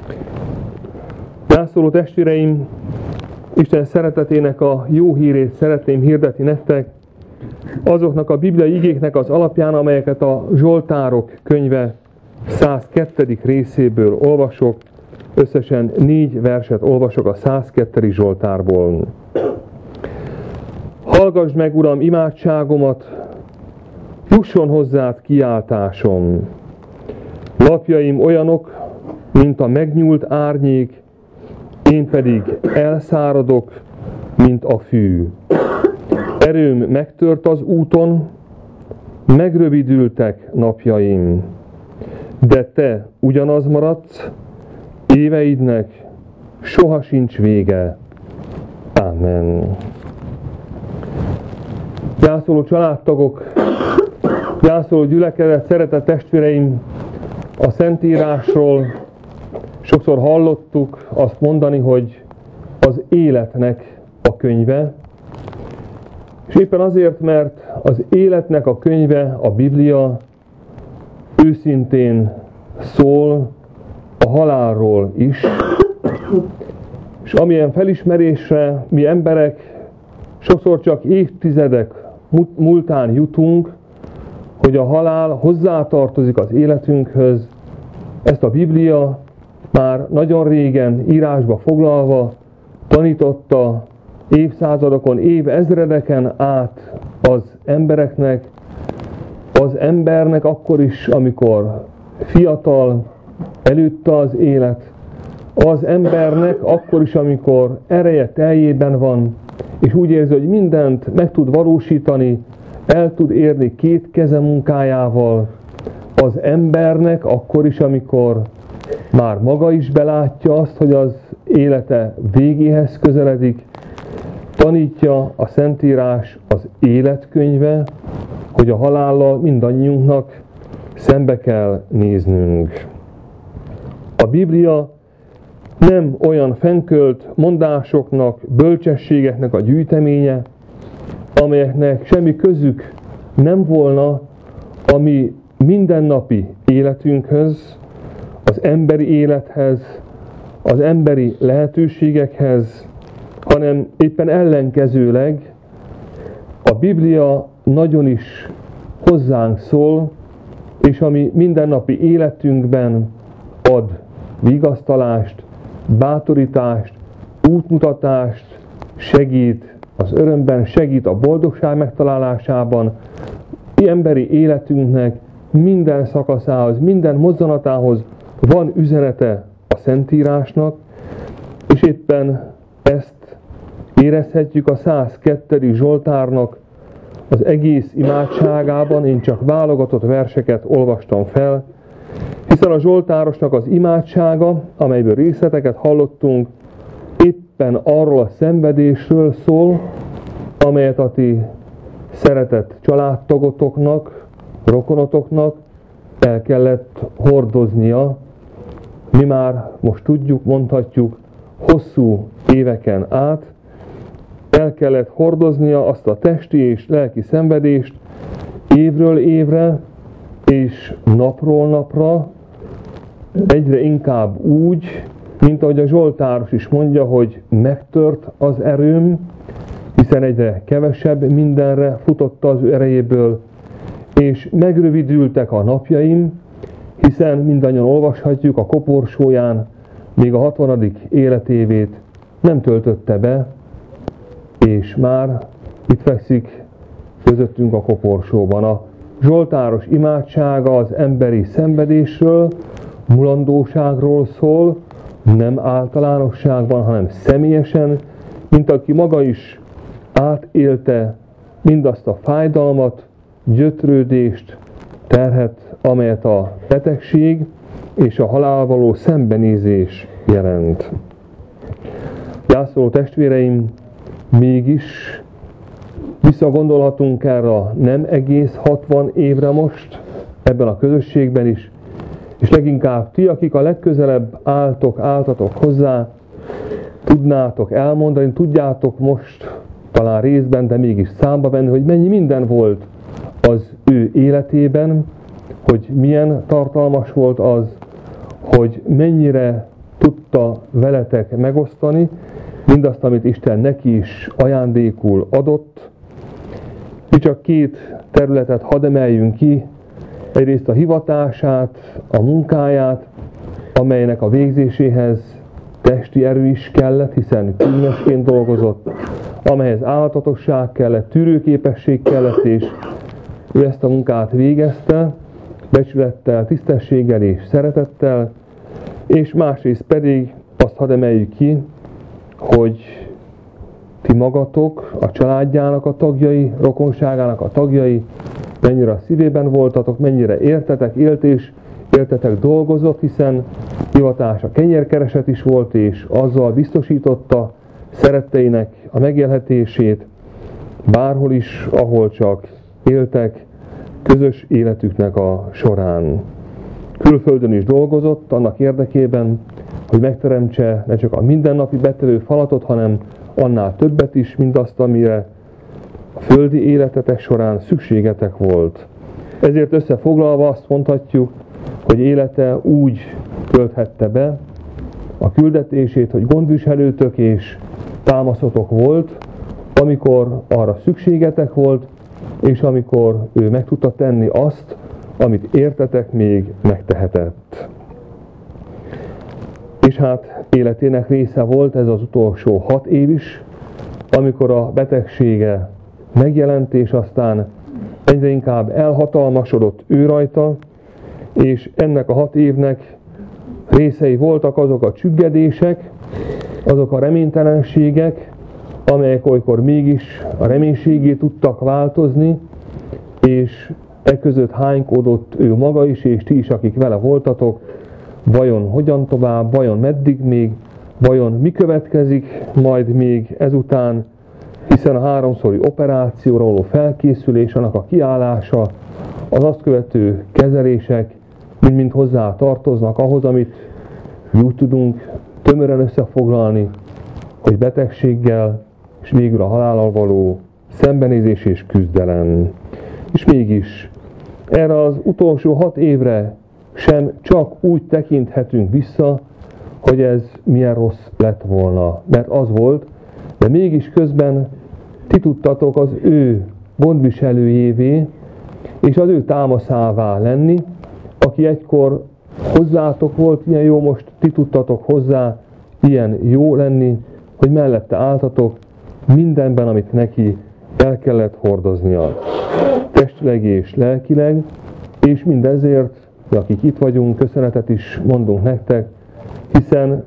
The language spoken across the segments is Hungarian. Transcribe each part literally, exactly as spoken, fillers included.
Gyászoló testvéreim, Isten szeretetének a jó hírét szeretném hirdetni nektek, azoknak a bibliai igéknek az alapján, amelyeket a Zsoltárok könyve száz kettő részéből olvasok. Összesen négy verset olvasok a száz kettő Zsoltárból. Hallgass meg, Uram, imádságomat, jusson hozzád kiáltásom. Lapjaim olyanok, mint a megnyúlt árnyék, én pedig elszáradok, mint a fű. Erőm megtört az úton, megrövidültek napjaim. De te ugyanaz maradsz, éveidnek soha sincs vége. Amen. Gyászoló családtagok, gyászoló gyülekezet, szeretett testvéreim, a Szentírásról sokszor hallottuk azt mondani, hogy az életnek a könyve, és éppen azért, mert az életnek a könyve, a Biblia őszintén szól a halálról is, és amilyen felismerésre mi emberek sokszor csak évtizedek múltán jutunk, hogy a halál hozzátartozik az életünkhöz, ezt a Biblia már nagyon régen írásba foglalva tanította évszázadokon, évezredeken át az embereknek, az embernek akkor is, amikor fiatal, előtte az élet, az embernek akkor is, amikor ereje teljében van, és úgy érzi, hogy mindent meg tud valósítani, el tud érni két keze munkájával, az embernek akkor is, amikor már maga is belátja azt, hogy az élete végéhez közeledik, tanítja a Szentírás, az életkönyve, hogy a halállal mindannyiunknak szembe kell néznünk. A Biblia nem olyan fennkölt mondásoknak, bölcsességeknek a gyűjteménye, amelyeknek semmi közük nem volna a mi mindennapi életünkhöz, az emberi élethez, az emberi lehetőségekhez, hanem éppen ellenkezőleg a Biblia nagyon is hozzánk szól, és ami mindennapi életünkben ad vigasztalást, bátorítást, útmutatást, segít az örömben, segít a boldogság megtalálásában, emberi életünknek minden szakaszához, minden mozzanatához van üzenete a Szentírásnak, és éppen ezt érezhetjük a száz kettő Zsoltárnak az egész imádságában. Én csak válogatott verseket olvastam fel, hiszen a Zsoltárosnak az imádsága, amelyből részleteket hallottunk, éppen arról a szenvedésről szól, amelyet a ti szeretett családtagotoknak, rokonotoknak el kellett hordoznia. Mi már most tudjuk, mondhatjuk, hosszú éveken át el kellett hordoznia azt a testi és lelki szenvedést évről évre és napról napra, egyre inkább úgy, mint ahogy a Zsoltáros is mondja, hogy megtört az erőm, hiszen egyre kevesebb mindenre futott az ő erejéből, és megrövidültek a napjaim, hiszen mindannyian olvashatjuk, a koporsóján még a hatvanadik életévét nem töltötte be, és már itt fekszik közöttünk a koporsóban. A Zsoltáros imádsága az emberi szenvedésről, mulandóságról szól, nem általánosságban, hanem személyesen, mint aki maga is átélte mindazt a fájdalmat, gyötrődést, terhet, amelyet a betegség és a halál való szembenézés jelent. Gyászoló testvéreim, mégis visszagondolhatunk erre a nem egész hatvan évre most, ebben a közösségben is, és leginkább ti, akik a legközelebb álltok, álltatok hozzá, tudnátok elmondani, tudjátok most talán részben, de mégis számba venni, hogy mennyi minden volt az ő életében, hogy milyen tartalmas volt az, hogy mennyire tudta veletek megosztani, mindazt, amit Isten neki is ajándékul adott. Mi csak két területet hadd emeljünk ki, egyrészt a hivatását, a munkáját, amelynek a végzéséhez testi erő is kellett, hiszen kínmesként dolgozott, amelyhez álhatatosság kellett, tűrőképesség kellett, és ő ezt a munkát végezte, becsülettel, tisztességgel és szeretettel, és másrészt pedig azt hadd emeljük ki, hogy ti magatok, a családjának a tagjai, rokonságának a tagjai, mennyire a szívében voltatok, mennyire értetek, élt és értetek dolgozott, hiszen hivatása kenyérkereset is volt, és azzal biztosította szeretteinek a megélhetését, bárhol is, ahol csak éltek, közös életüknek a során. Külföldön is dolgozott annak érdekében, hogy megteremtse ne csak a mindennapi betevő falatot, hanem annál többet is, mindazt, amire a földi életetek során szükségetek volt. Ezért összefoglalva azt mondhatjuk, hogy élete úgy tölthette be a küldetését, hogy gondviselőtök és támaszotok volt, amikor arra szükségetek volt, és amikor ő meg tudta tenni azt, amit értetek még megtehetett. És hát életének része volt ez az utolsó hat év is, amikor a betegsége megjelent, és aztán egyre inkább elhatalmasodott ő rajta, és ennek a hat évnek részei voltak azok a csüggedések, azok a reménytelenségek, amelyek olykor mégis a reménységé tudtak változni, és e között hánykódott ő maga is, és ti is, akik vele voltatok, vajon hogyan tovább, vajon meddig még, vajon mi következik majd még ezután, hiszen a háromszori operációra való felkészülés, annak a kiállása, az azt követő kezelések mind-mind hozzá tartoznak ahhoz, amit úgy tudunk tömören összefoglalni, hogy betegséggel és végül a halállal való szembenézés és küzdelem. És mégis erre az utolsó hat évre sem csak úgy tekinthetünk vissza, hogy ez milyen rossz lett volna, mert az volt, de mégis közben ti tudtatok az ő gondviselőjévé, és az ő támaszává lenni, aki egykor hozzátok volt ilyen jó, most ti tudtatok hozzá ilyen jó lenni, hogy mellette álltatok mindenben, amit neki el kellett hordoznia. Testileg és lelkileg, és mindezért, akik itt vagyunk, köszönetet is mondunk nektek, hiszen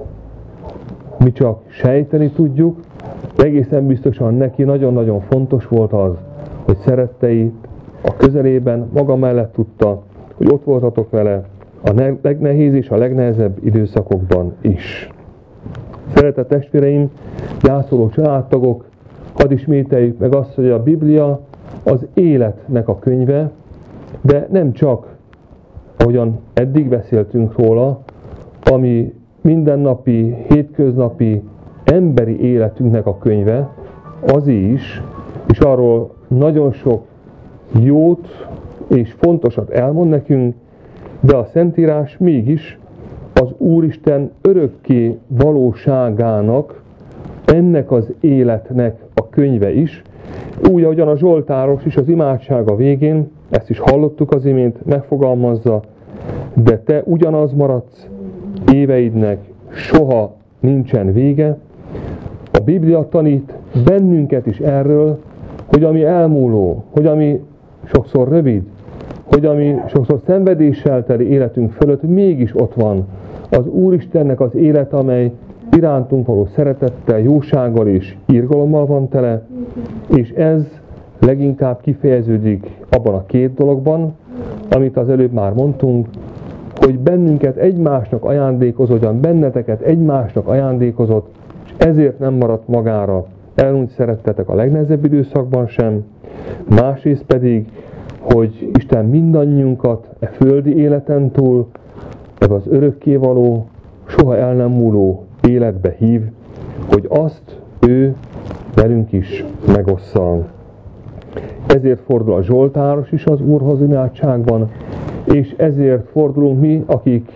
mi csak sejteni tudjuk, egészen biztosan neki nagyon-nagyon fontos volt az, hogy szeretteit a közelében maga mellett tudta, hogy ott voltatok vele a legnehéz és a legnehezebb időszakokban is. Szeretett testvéreim, gyászoló családtagok, hadd ismételjük meg azt, hogy a Biblia az életnek a könyve, de nem csak, ahogyan eddig beszéltünk róla, ami mindennapi, hétköznapi, emberi életünknek a könyve, az is, és arról nagyon sok jót és fontosat elmond nekünk, de a Szentírás mégis az Úristen örökké valóságának, ennek az életnek a könyve is, úgy, ahogyan a Zsoltáros is az imádsága végén, ezt is hallottuk az imént, megfogalmazza, de te ugyanaz maradsz, éveidnek soha nincsen vége. A Biblia tanít bennünket is erről, hogy ami elmúló, hogy ami sokszor rövid, hogy ami sokszor szenvedéssel teli életünk fölött, mégis ott van az Úristennek az élet, amely irántunk való szeretettel, jósággal és irgalommal van tele, és ez leginkább kifejeződik abban a két dologban, amit az előbb már mondtunk, hogy bennünket egymásnak ajándékozott, hogyan benneteket egymásnak ajándékozott, és ezért nem maradt magára. Elmúlt szerettetek a legnehezebb időszakban sem, másrészt pedig, hogy Isten mindannyiunkat e földi életen túl, ebbe az örökkévaló, soha el nem múló életbe hív, hogy azt ő velünk is megossza. Ezért fordul a Zsoltáros is az Úrhoz imádságban, és ezért fordulunk mi, akik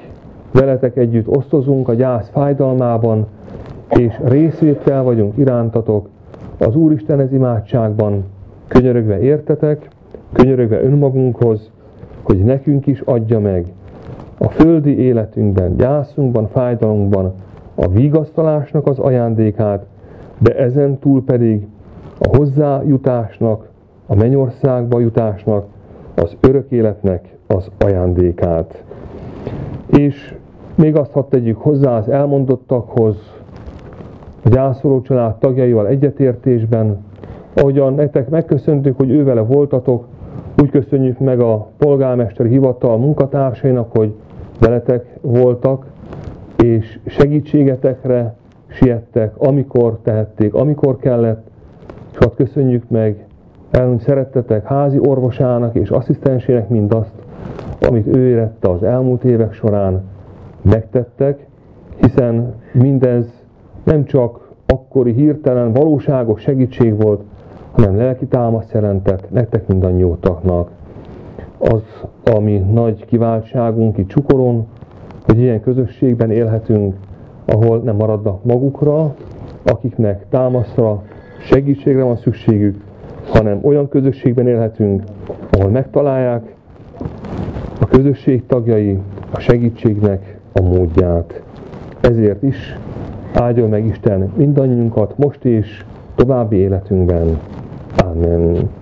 veletek együtt osztozunk a gyász fájdalmában, és részvéttel vagyunk irántatok az Úristenhez imádságban, könyörögve értetek, könyörögve önmagunkhoz, hogy nekünk is adja meg a földi életünkben, gyászunkban, fájdalmunkban a vigasztalásnak az ajándékát, de ezen túl pedig a hozzájutásnak, a mennyországba jutásnak, az örök életnek az ajándékát. És még azt hadd tegyük hozzá az elmondottakhoz, a gyászoló család tagjaival egyetértésben, ahogyan nektek megköszöntük, hogy ővele voltatok, úgy köszönjük meg a polgármesteri hivatal munkatársainak, hogy veletek voltak, és segítségetekre siettek, amikor tehették, amikor kellett, és hadd köszönjük meg, hogy szerettetek házi orvosának és asszisztensének mindazt, amit ő érette az elmúlt évek során, megtettek, hiszen mindez nem csak akkori hirtelen valóságos segítség volt, hanem lelki támaszt jelentett nektek mindannyiótaknak. Az, ami nagy kiváltságunk itt Csukoron, hogy ilyen közösségben élhetünk, ahol nem maradnak magukra, akiknek támaszra, segítségre van szükségük, hanem olyan közösségben élhetünk, ahol megtalálják a közösség tagjai a segítségnek a módját. Ezért is áldjon meg Isten mindannyiunkat most és további életünkben. Amen.